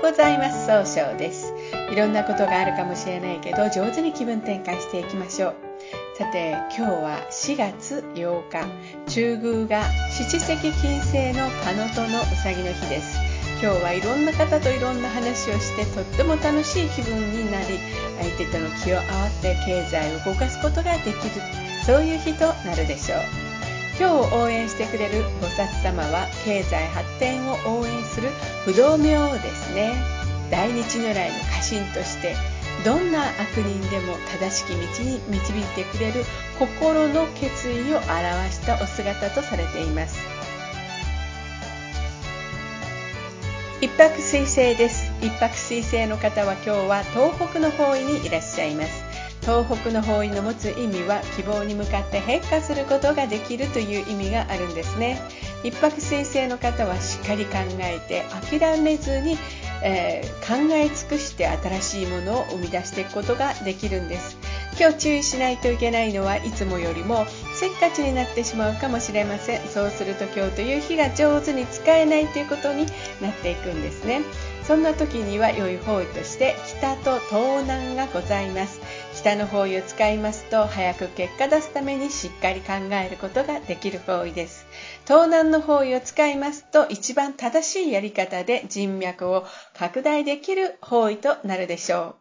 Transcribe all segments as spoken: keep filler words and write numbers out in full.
うございます。総称です。いろんなことがあるかもしれないけど、上手に気分転換していきましょう。さて、今日はしがつようか、中宮が七石金星のカノトのうさぎの日です。今日はいろんな方といろんな話をしてとっても楽しい気分になり、相手との気を合わせ経済を動かすことができる、そういう日となるでしょう。今日応援してくれる菩薩様は経済発展を応援する不動明王ですね。大日如来の家臣としてどんな悪人でも正しき道に導いてくれる心の決意を表したお姿とされています。一泊水星です。一泊水星の方は今日は東北の方位にいらっしゃいます。東北の方位の持つ意味は希望に向かって変化することができるという意味があるんですね。一泊水星の方はしっかり考えて諦めずに、えー、考え尽くして新しいものを生み出していくことができるんです。今日注意しないといけないのはいつもよりもせっかちになってしまうかもしれません。そうすると今日という日が上手に使えないということになっていくんですね。そんな時には良い方位として北と東南がございます。北の方位を使いますと早く結果出すためにしっかり考えることができる方位です。東南の方位を使いますと一番正しいやり方で人脈を拡大できる方位となるでしょう。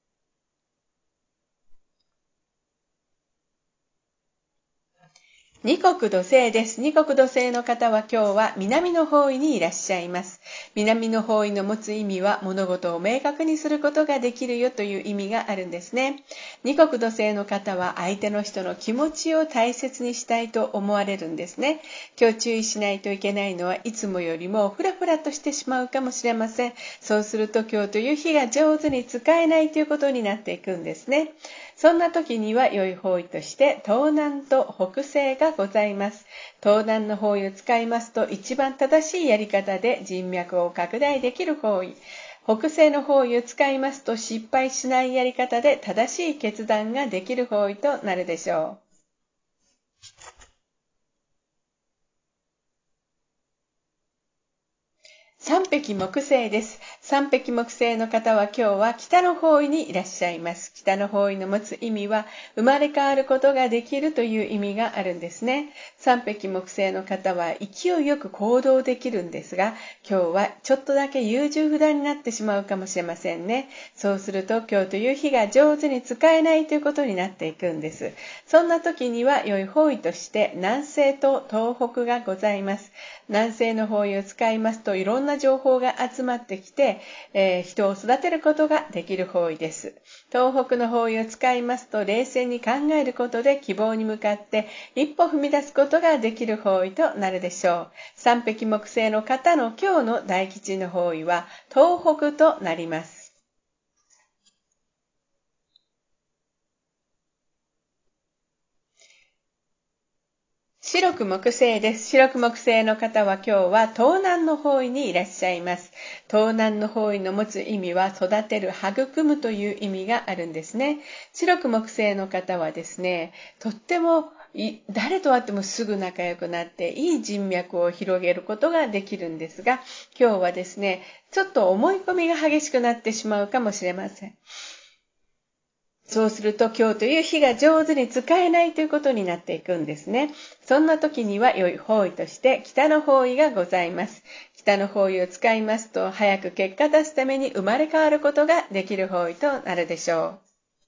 二国土星です。二国土星の方は今日は南の方位にいらっしゃいます。南の方位の持つ意味は物事を明確にすることができるよという意味があるんですね。二国土星の方は相手の人の気持ちを大切にしたいと思われるんですね。今日注意しないといけないのはいつもよりもフラフラとしてしまうかもしれません。そうすると今日という日が上手に使えないということになっていくんですね。そんな時には良い方位として東南と北西がございます。東南の方位を使いますと一番正しいやり方で人脈を拡大できる方位。北西の方位を使いますと失敗しないやり方で正しい決断ができる方位となるでしょう。三匹木星です。三匹木星の方は今日は北の方位にいらっしゃいます。北の方位の持つ意味は生まれ変わることができるという意味があるんですね。三匹木星の方は勢いよく行動できるんですが、今日はちょっとだけ優柔不断になってしまうかもしれませんね。そうすると今日という日が上手に使えないということになっていくんです。そんな時には良い方位として南西と東北がございます。南西の方位を使いますといろんな情報が集まってきて、えー、人を育てることができる方位です。東北の方位を使いますと冷静に考えることで希望に向かって一歩踏み出すことができる方位となるでしょう。三匹木星の方の今日の大吉の方位は東北となります。白く木星です。白く木星の方は今日は東南の方位にいらっしゃいます。東南の方位の持つ意味は育てる、育むという意味があるんですね。白く木星の方はですね、とっても誰と会ってもすぐ仲良くなっていい人脈を広げることができるんですが、今日はですね、ちょっと思い込みが激しくなってしまうかもしれません。そうすると今日という日が上手に使えないということになっていくんですね。そんな時には良い方位として北の方位がございます。北の方位を使いますと早く結果出すために生まれ変わることができる方位となるでしょう。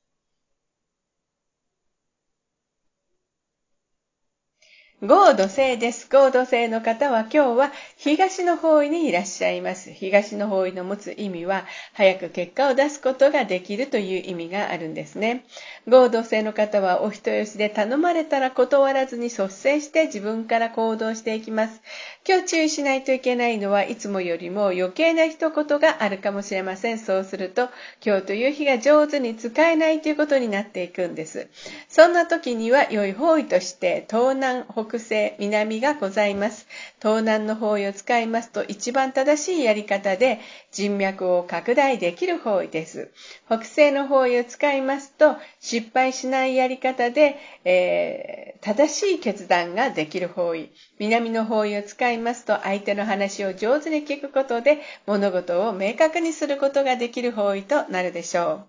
合土星です。合土星の方は今日は東の方位にいらっしゃいます。東の方位の持つ意味は早く結果を出すことができるという意味があるんですね。合土星の方はお人よしで頼まれたら断らずに率先して自分から行動していきます。今日注意しないといけないのはいつもよりも余計な一言があるかもしれません。そうすると今日という日が上手に使えないということになっていくんです。そんな時には良い方位として東南、北西、南がございます。東南の方位を使いますと一番正しいやり方で人脈を拡大できる方位です。北西の方位を使いますと失敗しないやり方で、えー、 正しい決断ができる方位。南の方位を使いますと、相手の話を上手に聞くことで、物事を明確にすることができる方位となるでしょう。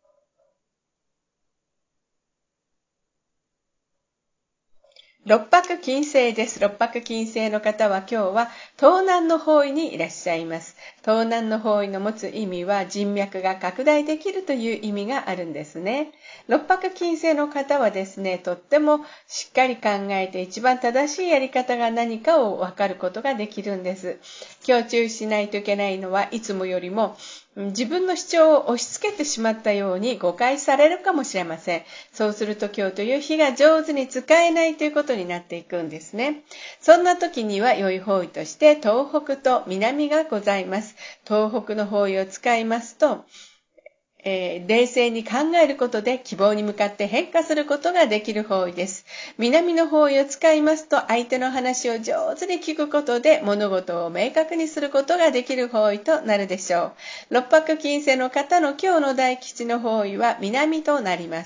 六白金星です。六白金星の方は今日は東南の方位にいらっしゃいます。東南の方位の持つ意味は人脈が拡大できるという意味があるんですね。六白金星の方はですね、とってもしっかり考えて一番正しいやり方が何かを分かることができるんです。今日注意しないといけないのはいつもよりも自分の主張を押し付けてしまったように誤解されるかもしれません。そうすると今日という日が上手に使えないということになっていくんですね。そんな時には良い方位として東北と南がございます。東北の方位を使いますと、えー、冷静に考えることで希望に向かって変化することができる方位です。南の方位を使いますと、相手の話を上手に聞くことで物事を明確にすることができる方位となるでしょう。六白金星の方の今日の大吉の方位は南となります。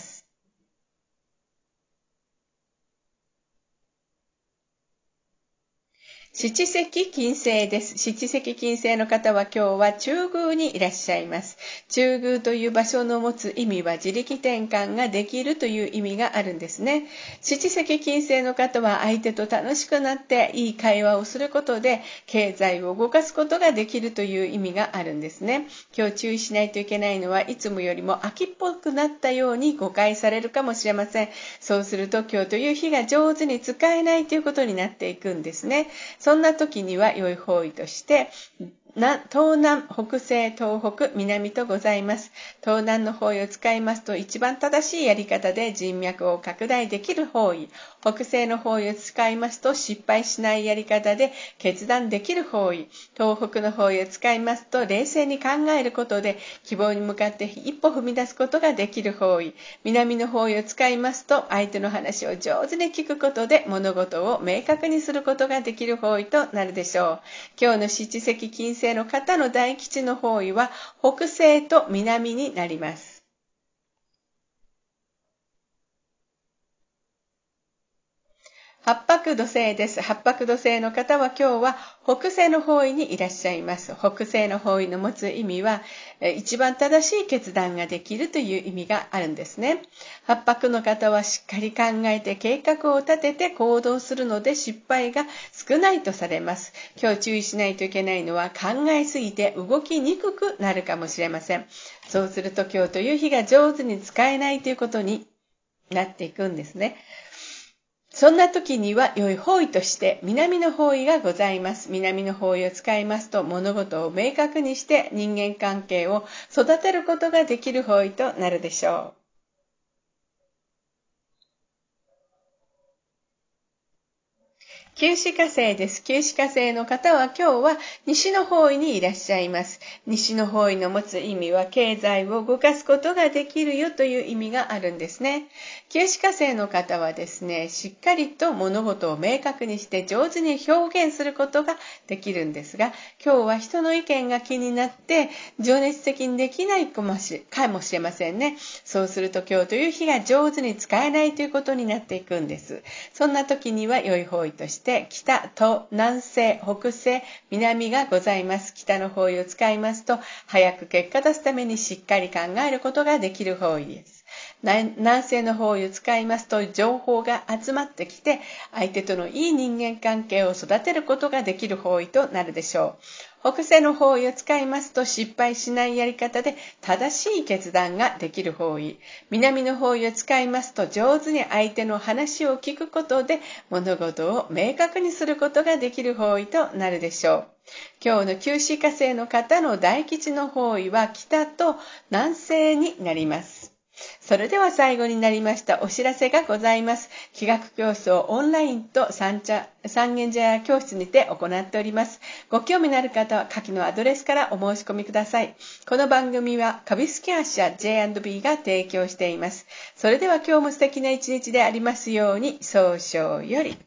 七石金星です。七石金星の方は今日は中宮にいらっしゃいます。中宮という場所の持つ意味は自力転換ができるという意味があるんですね。七石金星の方は相手と楽しくなっていい会話をすることで経済を動かすことができるという意味があるんですね。今日注意しないといけないのはいつもよりも秋っぽくなったように誤解されるかもしれません。そうすると今日という日が上手に使えないということになっていくんですね。そんな時には良い方位として、東南、北西、東北、南とございます。東南の方位を使いますと一番正しいやり方で人脈を拡大できる方位。北西の方位を使いますと失敗しないやり方で決断できる方位。東北の方位を使いますと冷静に考えることで希望に向かって一歩踏み出すことができる方位。南の方位を使いますと相手の話を上手に聞くことで物事を明確にすることができる方位となるでしょう。今日の七石金星の方の大吉の方位は北西と南になります。八白土星です。八白土星の方は今日は北西の方位にいらっしゃいます。北西の方位の持つ意味は、一番正しい決断ができるという意味があるんですね。八白の方はしっかり考えて計画を立てて行動するので失敗が少ないとされます。今日注意しないといけないのは考えすぎて動きにくくなるかもしれません。そうすると今日という日が上手に使えないということになっていくんですね。そんな時には良い方位として南の方位がございます。南の方位を使いますと物事を明確にして人間関係を育てることができる方位となるでしょう。九死火星です。九死火星の方は今日は西の方位にいらっしゃいます。西の方位の持つ意味は経済を動かすことができるよという意味があるんですね。九死火星の方はですね、しっかりと物事を明確にして上手に表現することができるんですが、今日は人の意見が気になって情熱的にできないかもしれませんね。そうすると今日という日が上手に使えないということになっていくんです。そんな時には良い方位として北、東、南西、北西、南がございます。北の方位を使いますと早く結果出すためにしっかり考えることができる方位です。南西の方位を使いますと情報が集まってきて相手とのいい人間関係を育てることができる方位となるでしょう。北西の方位を使いますと失敗しないやり方で正しい決断ができる方位。南の方位を使いますと上手に相手の話を聞くことで物事を明確にすることができる方位となるでしょう。今日の九死火星の方の大吉の方位は北と南西になります。それでは最後になりましたお知らせがございます。気学教室をオンラインと三茶三軒茶屋教室にて行っております。ご興味のある方は下記のアドレスからお申し込みください。この番組は株式会社 ジェイアンドビー が提供しています。それでは今日も素敵な一日でありますように、早々より。